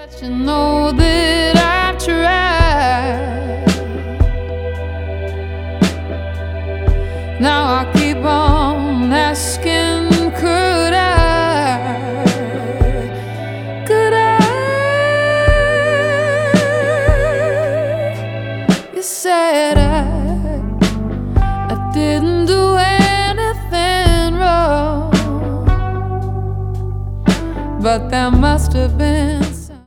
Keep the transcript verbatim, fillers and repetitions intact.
let you know that I've tried. Now I keep on asking, could I, could I? You said I, I didn't do anything wrong, but there must have been